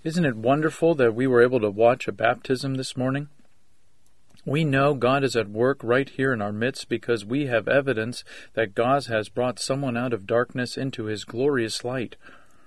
Isn't it wonderful that we were able to watch a baptism this morning? We know God is at work right here in our midst because we have evidence that God has brought someone out of darkness into His glorious light.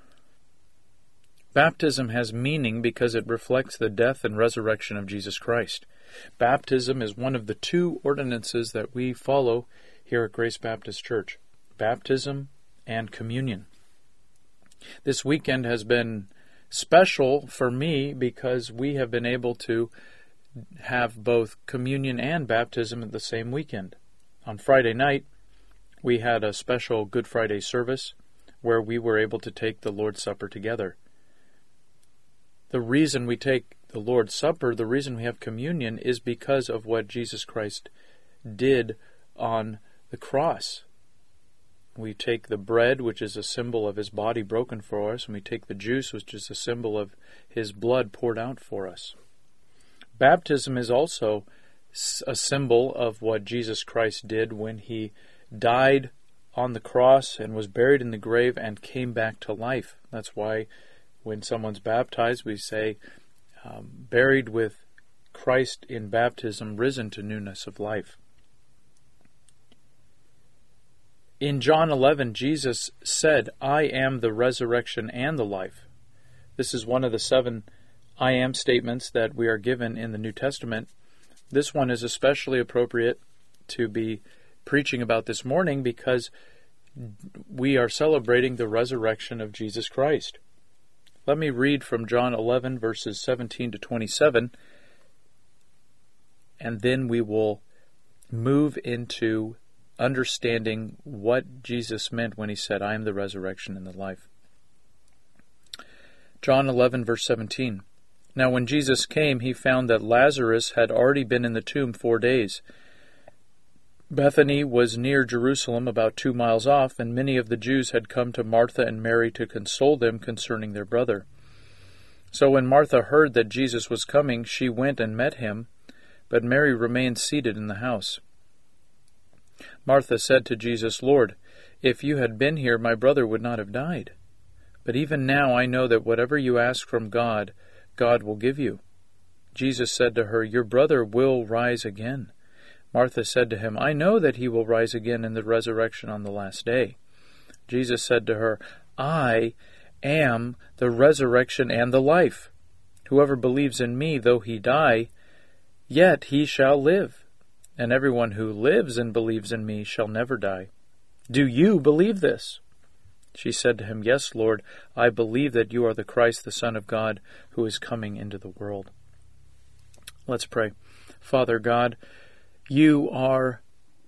Baptism has meaning because it reflects the death and resurrection of Jesus Christ. Baptism is one of the two ordinances that we follow here at Grace Baptist Church: baptism and communion. This weekend has been special for me because we have been able to have both communion and baptism at the same weekend. On Friday night, we had a special Good Friday service where we were able to take the Lord's Supper together. The reason we take the Lord's Supper, the reason we have communion, is because of what Jesus Christ did on the cross. We take the bread, which is a symbol of His body broken for us, and we take the juice, which is a symbol of His blood poured out for us. Baptism is also a symbol of what Jesus Christ did when He died on the cross and was buried in the grave and came back to life. That's why when someone's baptized, we say, buried with Christ in baptism, risen to newness of life. In John 11, Jesus said, "I am the resurrection and the life." This is one of the 7 I am statements that we are given in the New Testament. This one is especially appropriate to be preaching about this morning because we are celebrating the resurrection of Jesus Christ. Let me read from John 11, verses 17 to 27, and then we will move into understanding what Jesus meant when He said, "I am the resurrection and the life." John 11, verse 17. Now when Jesus came, He found that Lazarus had already been in the tomb 4 days. Bethany was near Jerusalem, about 2 miles off, and many of the Jews had come to Martha and Mary to console them concerning their brother. So when Martha heard that Jesus was coming, she went and met Him, but Mary remained seated in the house. Martha said to Jesus, "Lord, if you had been here, my brother would not have died. But even now I know that whatever you ask from God, God will give you." Jesus said to her, "Your brother will rise again." Martha said to Him, "I know that he will rise again in the resurrection on the last day." Jesus said to her, "I am the resurrection and the life. Whoever believes in me, though he die, yet he shall live. And everyone who lives and believes in me shall never die. Do you believe this?" She said to Him, "Yes, Lord, I believe that you are the Christ, the Son of God, who is coming into the world." Let's pray. Father God, You are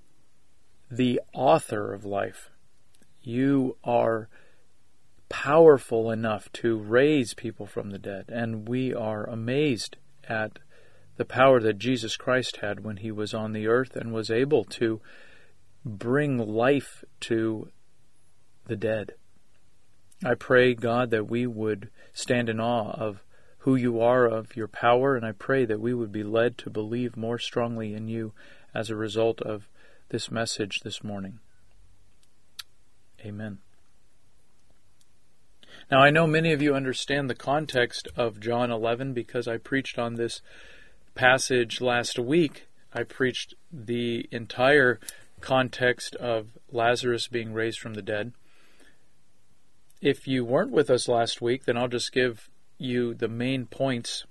the author of life. You are powerful enough to raise people from the dead, and we are amazed at the power that Jesus Christ had when He was on the earth and was able to bring life to the dead. I pray, God, that we would stand in awe of who You are, of Your power, and I pray that we would be led to believe more strongly in You as a result of this message this morning. Amen. Now, I know many of you understand the context of John 11 because I preached on this passage last week. I preached the entire context of Lazarus being raised from the dead. If you weren't with us last week, then I'll just give you the main points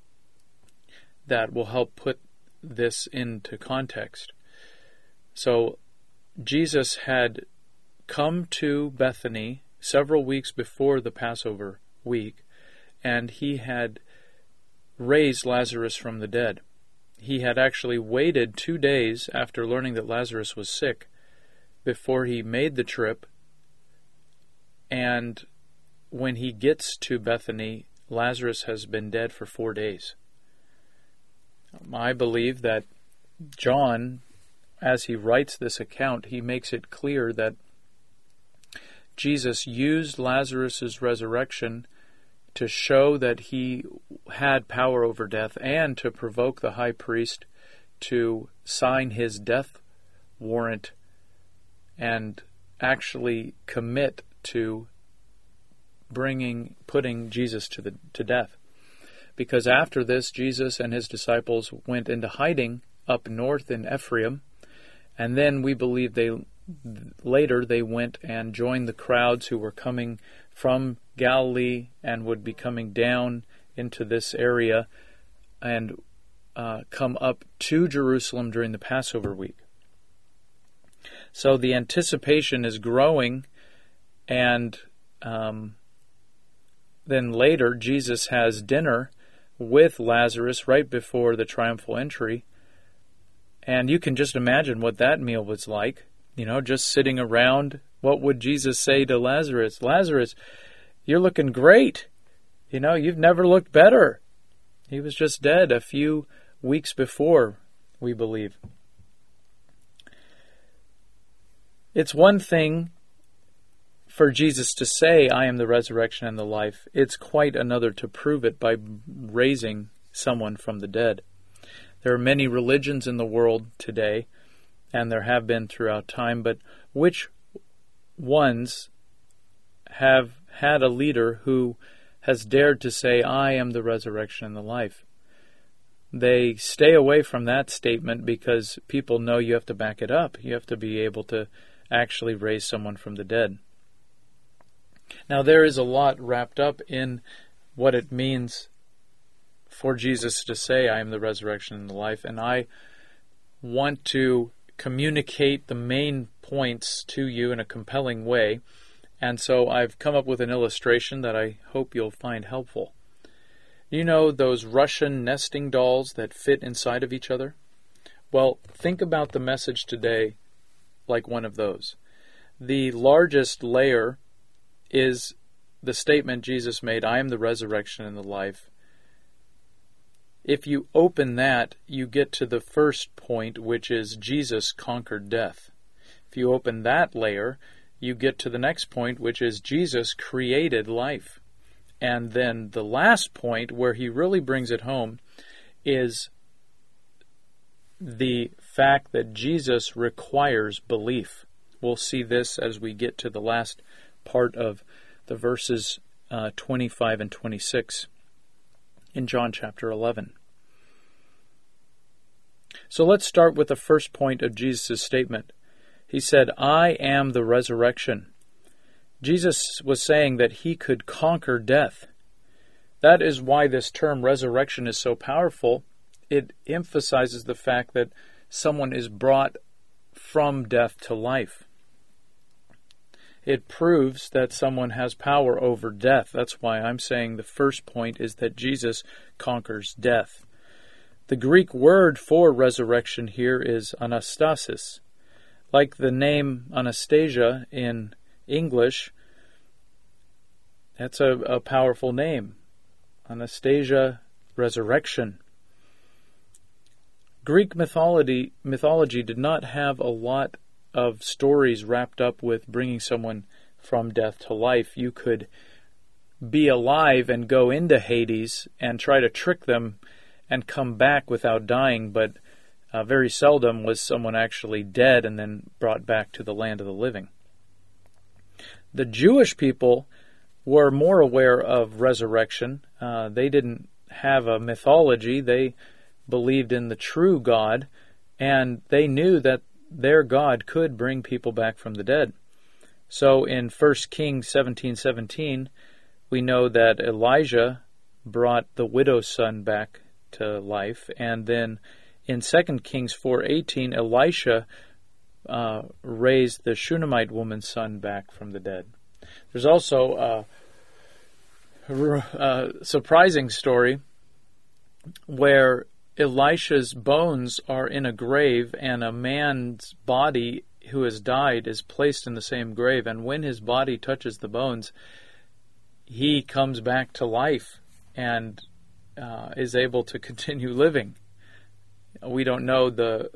that will help put this into context. So, Jesus had come to Bethany several weeks before the Passover week, and He had raised Lazarus from the dead. He had actually waited 2 days after learning that Lazarus was sick before He made the trip, and when He gets to Bethany, Lazarus has been dead for 4 days. I believe that John, as he writes this account, he makes it clear that Jesus used Lazarus' resurrection to show that He had power over death and to provoke the high priest to sign his death warrant and actually commit to putting Jesus to death. Because after this, Jesus and his disciples went into hiding up north in Ephraim, and then we believe they went and joined the crowds who were coming from Galilee and would be coming down into this area and come up to Jerusalem during the Passover week. So the anticipation is growing, and then later Jesus has dinner with Lazarus right before the triumphal entry. And you can just imagine what that meal was like. Just sitting around. What would Jesus say to Lazarus? Lazarus, you're looking great. You've never looked better. He was just dead a few weeks before, we believe. It's one thing for Jesus to say, I am the resurrection and the life. It's quite another to prove it by raising someone from the dead. There are many religions in the world today, and there have been throughout time, but which ones have had a leader who has dared to say, I am the resurrection and the life? They stay away from that statement because people know you have to back it up. You have to be able to actually raise someone from the dead. Now, there is a lot wrapped up in what it means for Jesus to say, I am the resurrection and the life, and I want to communicate the main points to you in a compelling way, and so I've come up with an illustration that I hope you'll find helpful. You know those Russian nesting dolls that fit inside of each other? Well, think about the message today like one of those. The largest layer is the statement Jesus made, I am the resurrection and the life. If you open that, you get to the first point, which is Jesus conquered death. If you open that layer, you get to the next point, which is Jesus created life. And then the last point, where he really brings it home, is the fact that Jesus requires belief. We'll see this as we get to the last part of the verses 25 and 26 in John chapter 11. So let's start with the first point of Jesus' statement. He said, I am the resurrection. Jesus was saying that he could conquer death. That is why this term resurrection is so powerful. It emphasizes the fact that someone is brought from death to life. It proves that someone has power over death. That's why I'm saying the first point is that Jesus conquers death. The Greek word for resurrection here is anastasis. Like the name Anastasia in English, that's a powerful name. Anastasia, resurrection. Greek mythology did not have a lot of stories wrapped up with bringing someone from death to life. You could be alive and go into Hades and try to trick them and come back without dying, but very seldom was someone actually dead and then brought back to the land of the living. The Jewish people were more aware of resurrection. They didn't have a mythology. They believed in the true God, and they knew that their God could bring people back from the dead. So in 1 Kings 17:17, we know that Elijah brought the widow's son back to life, and then in 2 Kings 4:18, Elisha raised the Shunammite woman's son back from the dead. There's also a surprising story where Elisha's bones are in a grave, and a man's body who has died is placed in the same grave, and when his body touches the bones, he comes back to life and is able to continue living. We don't know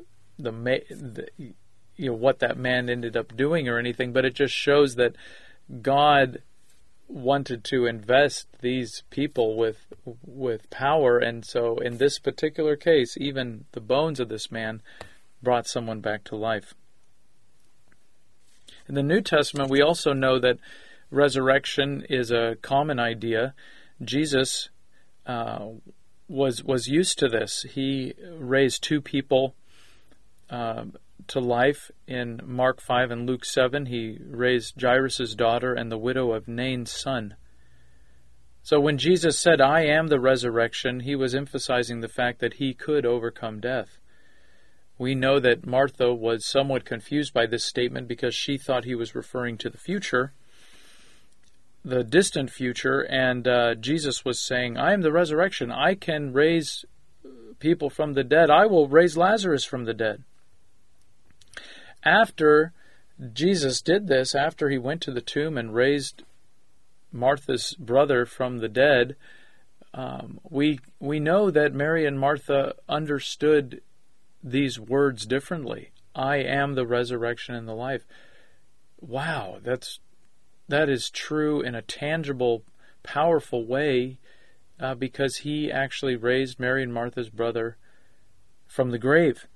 what that man ended up doing or anything, but it just shows that God wanted to invest these people with power, and so in this particular case, even the bones of this man brought someone back to life. In the New Testament, we also know that resurrection is a common idea. Jesus was used to this. He raised two people to life in Mark 5 and Luke 7. He raised Jairus' daughter and the widow of Nain's son. So when Jesus said, "I am the resurrection," he was emphasizing the fact that he could overcome death. We know that Martha was somewhat confused by this statement because she thought he was referring to the future, the distant future, and Jesus was saying, "I am the resurrection. I can raise people from the dead. I will raise Lazarus from the dead." After Jesus did this, after he went to the tomb and raised Martha's brother from the dead, we know that Mary and Martha understood these words differently. I am the resurrection and the life. Wow, that is true in a tangible, powerful way, because he actually raised Mary and Martha's brother from the grave.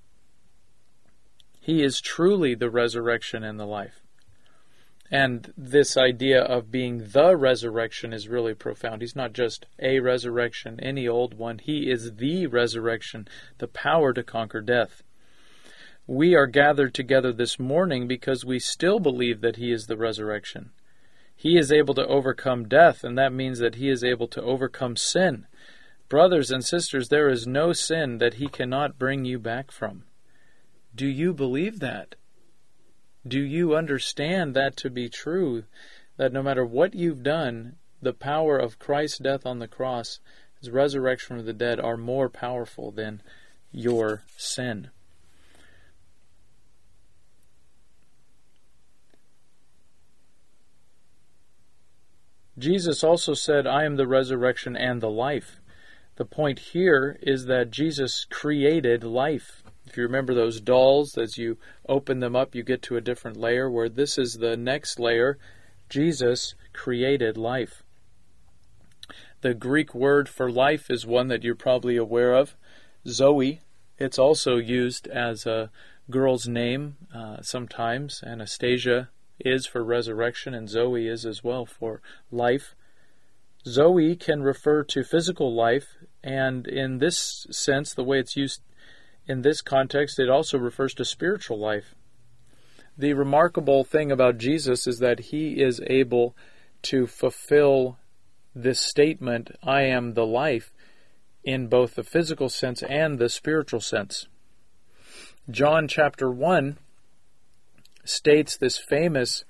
He is truly the resurrection and the life. And this idea of being the resurrection is really profound. He's not just a resurrection, any old one. He is the resurrection, the power to conquer death. We are gathered together this morning because we still believe that he is the resurrection. He is able to overcome death, and that means that he is able to overcome sin. Brothers and sisters, there is no sin that he cannot bring you back from. Do you believe that? Do you understand that to be true? That no matter what you've done, the power of Christ's death on the cross, his resurrection from the dead, are more powerful than your sin. Jesus also said, "I am the resurrection and the life." The point here is that Jesus created life. If you remember those dolls, as you open them up, you get to a different layer, where this is the next layer. Jesus created life. The Greek word for life is one that you're probably aware of, Zoe. It's also used as a girl's name sometimes. Anastasia is for resurrection, and Zoe is as well for life. Zoe can refer to physical life, and in this sense, the way it's used in this context, it also refers to spiritual life. The remarkable thing about Jesus is that he is able to fulfill this statement, "I am the life," in both the physical sense and the spiritual sense. John chapter 1 states this famous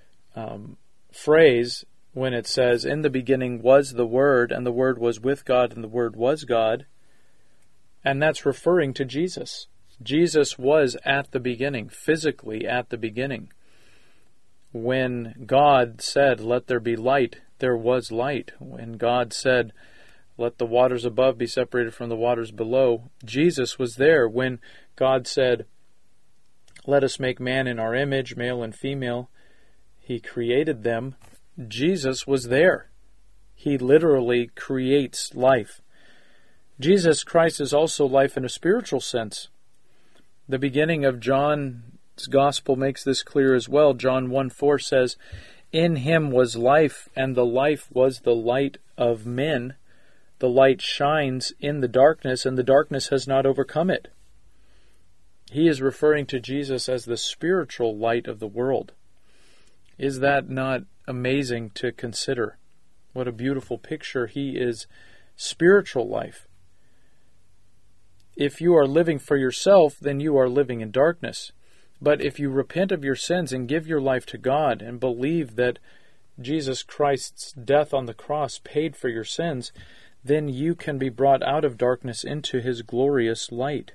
phrase when it says, "In the beginning was the Word, and the Word was with God, and the Word was God." And that's referring to Jesus. Jesus was at the beginning, physically at the beginning. When God said, "Let there be light," there was light. When God said, "Let the waters above be separated from the waters below," Jesus was there. When God said, "Let us make man in our image, male and female," he created them. Jesus was there. He literally creates life. Jesus Christ is also life in a spiritual sense. The beginning of John's Gospel makes this clear as well. John 1:4 says, "In him was life, and the life was the light of men. The light shines in the darkness, and the darkness has not overcome it." He is referring to Jesus as the spiritual light of the world. Is that not amazing to consider? What a beautiful picture. He is spiritual life. If you are living for yourself, then you are living in darkness. But if you repent of your sins and give your life to God and believe that Jesus Christ's death on the cross paid for your sins, then you can be brought out of darkness into his glorious light.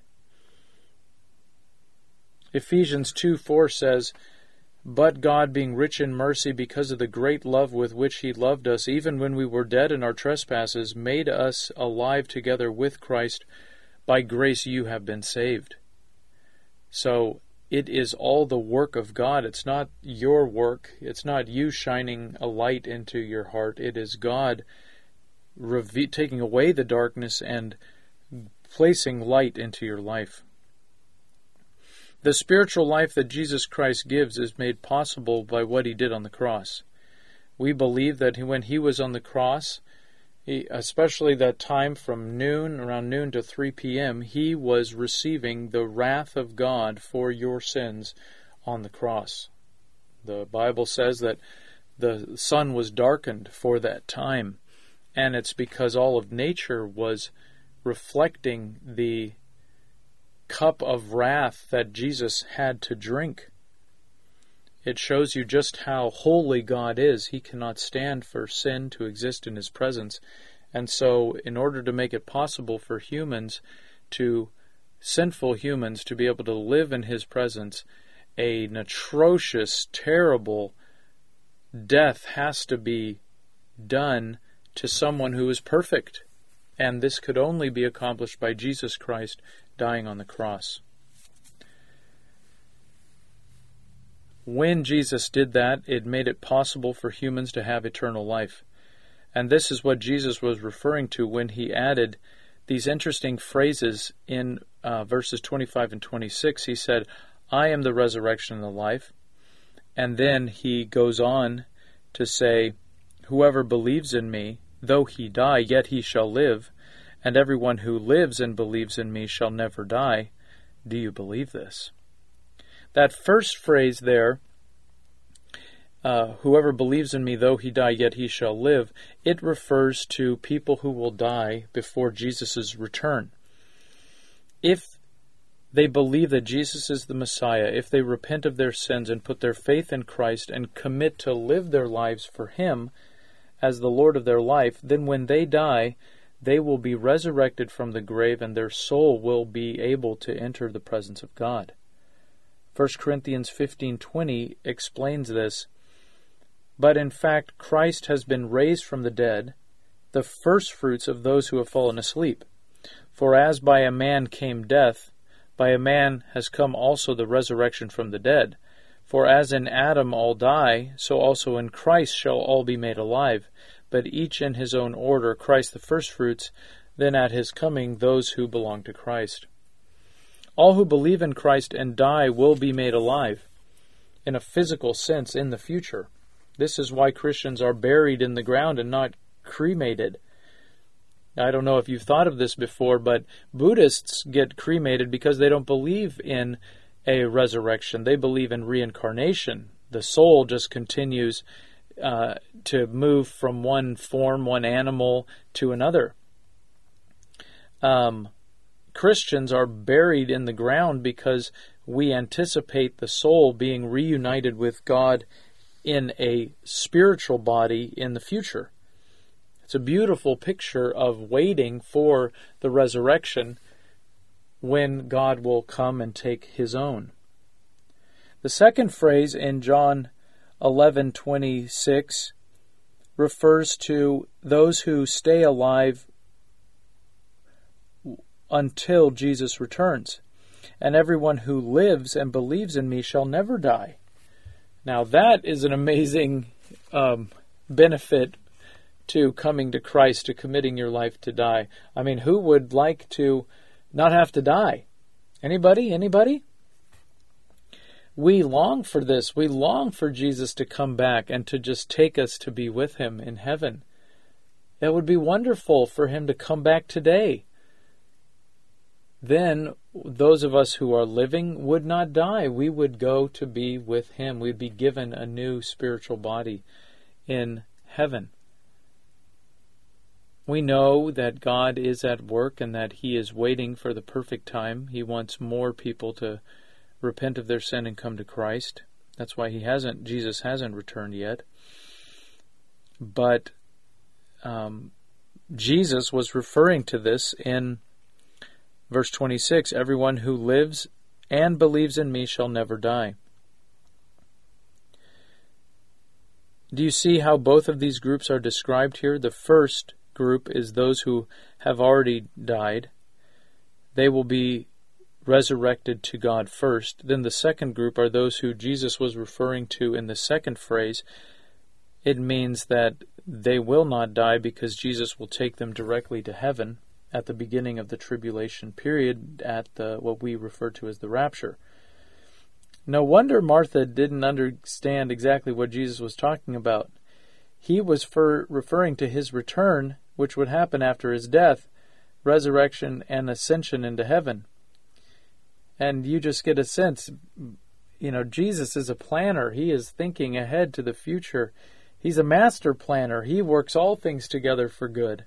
Ephesians 2:4 says, "But God, being rich in mercy, because of the great love with which he loved us, even when we were dead in our trespasses, made us alive together with Christ. By grace you have been saved." So it is all the work of God. It's not your work. It's not you shining a light into your heart. It is God taking away the darkness and placing light into your life. The spiritual life that Jesus Christ gives is made possible by what he did on the cross. We believe that when he was on the cross, especially that time from around noon to 3 p.m., he was receiving the wrath of God for your sins on the cross. The Bible says that the sun was darkened for that time, and it's because all of nature was reflecting the cup of wrath that Jesus had to drink. It shows you just how holy God is. He cannot stand for sin to exist in his presence. And so, in order to make it possible for sinful humans, to be able to live in his presence, an atrocious, terrible death has to be done to someone who is perfect. And this could only be accomplished by Jesus Christ dying on the cross. When Jesus did that, it made it possible for humans to have eternal life. And this is what Jesus was referring to when he added these interesting phrases in verses 25 and 26. He said, I am the resurrection and the life. And then he goes on to say, whoever believes in me, though he die, yet he shall live. And everyone who lives and believes in me shall never die. Do you believe this? That first phrase there, whoever believes in me, though he die, yet he shall live, it refers to people who will die before Jesus' return. If they believe that Jesus is the Messiah, if they repent of their sins and put their faith in Christ and commit to live their lives for him as the Lord of their life, then when they die, they will be resurrected from the grave and their soul will be able to enter the presence of God. 1 Corinthians 15:20 explains this. But in fact, Christ has been raised from the dead, the firstfruits of those who have fallen asleep. For as by a man came death, by a man has come also the resurrection from the dead. For as in Adam all die, so also in Christ shall all be made alive, but each in his own order, Christ the firstfruits, then at his coming those who belong to Christ. All who believe in Christ and die will be made alive, in a physical sense, in the future. This is why Christians are buried in the ground and not cremated. I don't know if you've thought of this before, but Buddhists get cremated because they don't believe in a resurrection. They believe in reincarnation. The soul just continues to move from one form, one animal, to another. Christians are buried in the ground because we anticipate the soul being reunited with God in a spiritual body in the future. It's a beautiful picture of waiting for the resurrection when God will come and take his own. The second phrase in John 11:26 refers to those who stay alive until Jesus returns. And everyone who lives and believes in me shall never die. Now that is an amazing benefit to coming to Christ, to committing your life to die. I mean, who would like to not have to die? Anybody? Anybody? We long for this. We long for Jesus to come back and to just take us to be with him in heaven. It would be wonderful for him to come back today. Then those of us who are living would not die. We would go to be with him. We'd be given a new spiritual body in heaven. We know that God is at work and that he is waiting for the perfect time. He wants more people to repent of their sin and come to Christ. That's why Jesus hasn't returned yet. But Jesus was referring to this in verse 26, everyone who lives and believes in me shall never die. Do you see how both of these groups are described here? The first group is those who have already died. They will be resurrected to God first. Then the second group are those who Jesus was referring to in the second phrase. It means that they will not die because Jesus will take them directly to heaven at the beginning of the tribulation period, at what we refer to as the rapture. No wonder Martha didn't understand exactly what Jesus was talking about. he was referring to his return, which would happen after his death, resurrection, and ascension into heaven. And you just get a sense, Jesus is a planner. He is thinking ahead to the future. He's a master planner. He works all things together for good.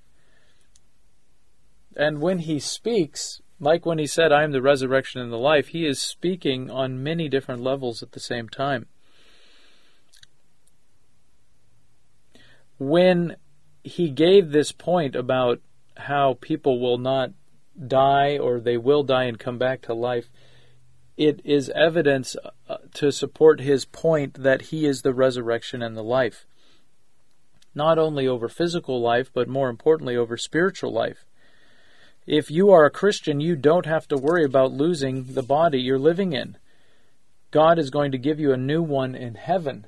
And when he speaks, like when he said, I am the resurrection and the life, he is speaking on many different levels at the same time. When he gave this point about how people will not die or they will die and come back to life, it is evidence to support his point that he is the resurrection and the life. Not only over physical life, but more importantly over spiritual life. If you are a Christian, you don't have to worry about losing the body you're living in. God is going to give you a new one in heaven.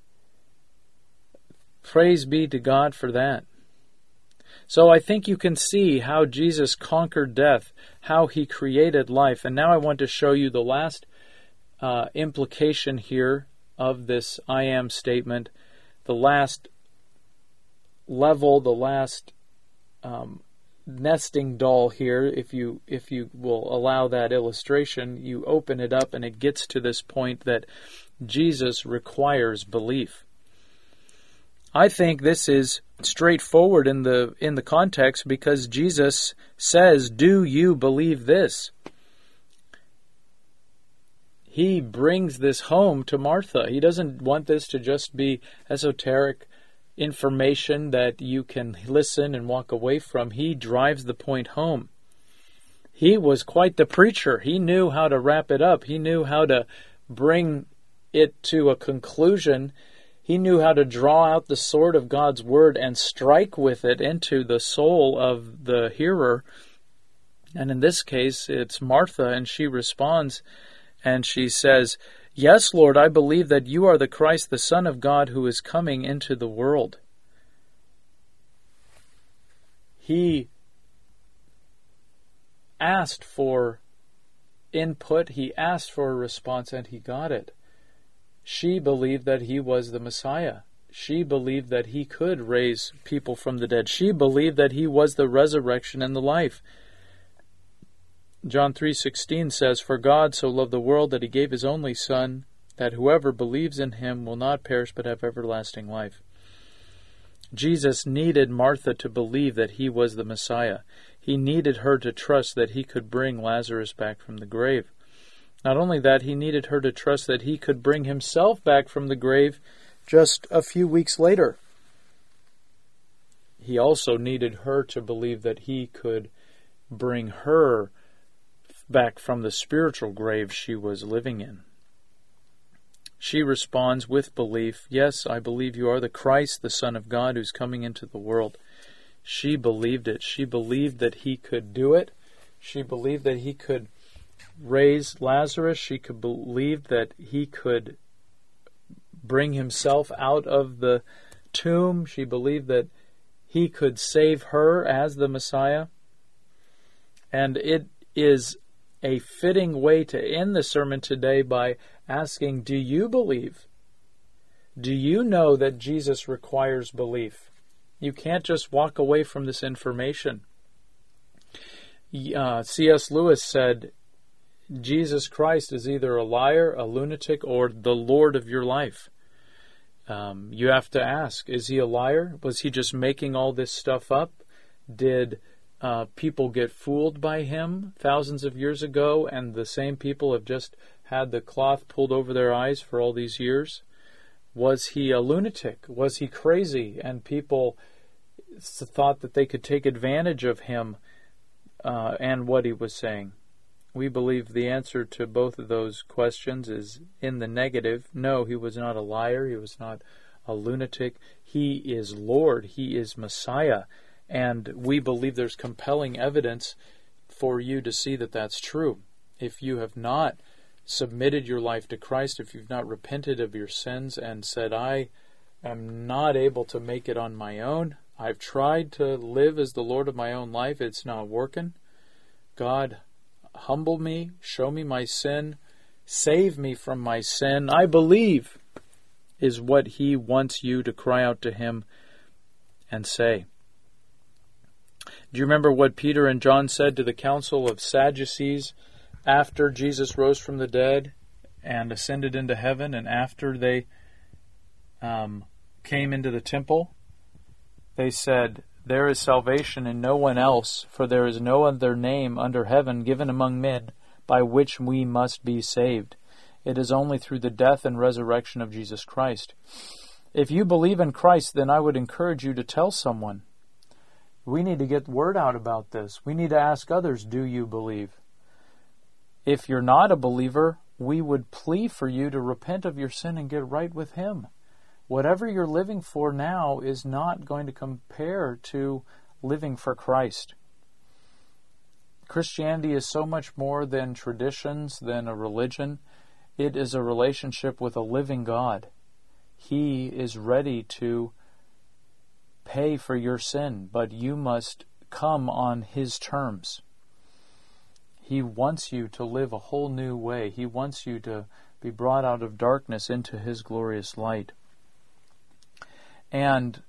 Praise be to God for that. So I think you can see how Jesus conquered death, how he created life. And now I want to show you the last implication here of this I am statement, the last level, the last nesting doll here. If you will allow that illustration, you open it up and it gets to this point that Jesus requires belief. I think this is straightforward in the context because Jesus says, "Do you believe this?" He brings this home to Martha. He doesn't want this to just be esoteric information that you can listen and walk away from. He drives the point home. He was quite the preacher. He knew how to wrap it up. He knew how to bring it to a conclusion. He knew how to draw out the sword of God's word and strike with it into the soul of the hearer. And in this case, it's Martha, and she responds and she says, "Yes, Lord, I believe that you are the Christ, the Son of God, who is coming into the world." He asked for input, he asked for a response, and he got it. She believed that he was the Messiah. She believed that he could raise people from the dead. She believed that he was the resurrection and the life. John 3:16 says, "For God so loved the world that he gave his only Son, that whoever believes in him will not perish but have everlasting life." Jesus needed Martha to believe that he was the Messiah. He needed her to trust that he could bring Lazarus back from the grave. Not only that, he needed her to trust that he could bring himself back from the grave just a few weeks later. He also needed her to believe that he could bring her back from the spiritual grave she was living in. She responds with belief, "Yes, I believe you are the Christ, the Son of God, who's coming into the world." She believed it. She believed that he could do it. She believed that he could raise Lazarus. She could believe that he could bring himself out of the tomb. She believed that he could save her as the Messiah. And it is a fitting way to end the sermon today by asking, do you believe? Do you know that Jesus requires belief? You can't just walk away from this information. C.S. Lewis said, Jesus Christ is either a liar, a lunatic, or the Lord of your life. You have to ask, is he a liar? Was he just making all this stuff up? Did people get fooled by him thousands of years ago, and the same people have just had the cloth pulled over their eyes for all these years? Was he a lunatic? Was he crazy? And people thought that they could take advantage of him and what he was saying. We believe the answer to both of those questions is in the negative. No, he was not a liar. He was not a lunatic. He is Lord. He is Messiah. And we believe there's compelling evidence for you to see that that's true. If you have not submitted your life to Christ, if you've not repented of your sins and said, I am not able to make it on my own, I've tried to live as the Lord of my own life, it's not working. God, humble me, show me my sin, save me from my sin. I believe is what he wants you to cry out to him and say. Do you remember what Peter and John said to the council of Sadducees after Jesus rose from the dead and ascended into heaven, and after they came into the temple? They said, "There is salvation in no one else, for there is no other name under heaven given among men by which we must be saved. It is only through the death and resurrection of Jesus Christ." If you believe in Christ, then I would encourage you to tell someone. We need to get word out about this. We need to ask others, do you believe? If you're not a believer, we would plea for you to repent of your sin and get right with Him. Whatever you're living for now is not going to compare to living for Christ. Christianity is so much more than traditions, than a religion. It is a relationship with a living God. He is ready to pay for your sin, but you must come on His terms. He wants you to live a whole new way. He wants you to be brought out of darkness into His glorious light. And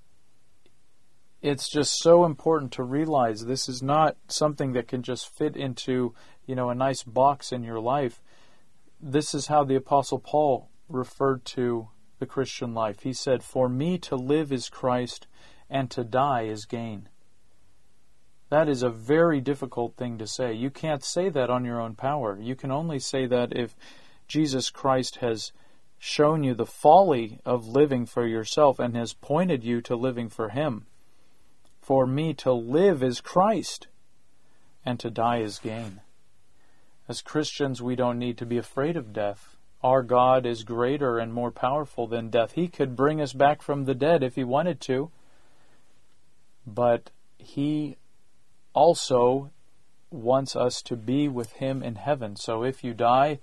it's just so important to realize this is not something that can just fit into, a nice box in your life. This is how the Apostle Paul referred to the Christian life. He said, "For me to live is Christ, and to die is gain." That is a very difficult thing to say. You can't say that on your own power. You can only say that if Jesus Christ has shown you the folly of living for yourself and has pointed you to living for Him. For me to live is Christ, and to die is gain. As Christians, we don't need to be afraid of death. Our God is greater and more powerful than death. He could bring us back from the dead if He wanted to, but He also wants us to be with Him in heaven. So if you die,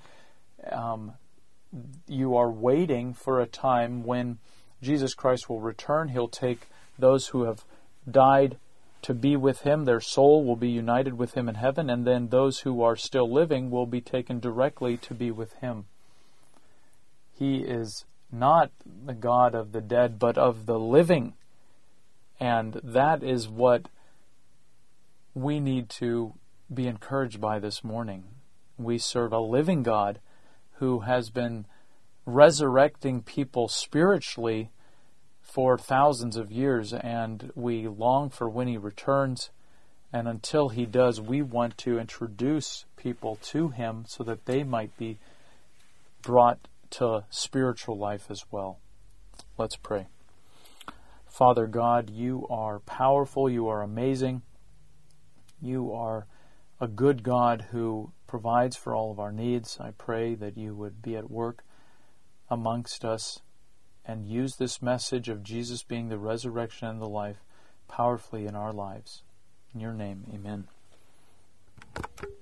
you are waiting for a time when Jesus Christ will return. He'll take those who have died to be with Him. Their soul will be united with Him in heaven, and then those who are still living will be taken directly to be with Him. He is not the God of the dead, but of the living. And that is what we need to be encouraged by this morning. We serve a living God who has been resurrecting people spiritually for thousands of years, and we long for when He returns. And until He does, we want to introduce people to Him so that they might be brought to spiritual life as well. Let's pray. Father God, You are powerful, You are amazing. You are a good God who provides for all of our needs. I pray that You would be at work amongst us and use this message of Jesus being the resurrection and the life powerfully in our lives. In Your name, amen.